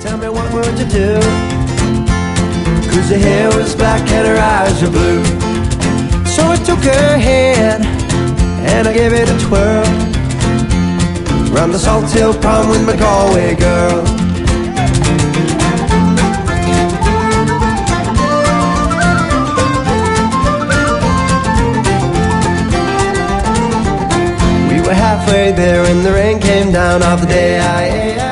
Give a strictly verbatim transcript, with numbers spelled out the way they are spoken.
Tell me what would you do? Cause her hair was black and her eyes were blue. So I took her hand and I gave it a twirl round the Salt Hill Prom with my Galway girl. We were halfway there and the rain came down of the day I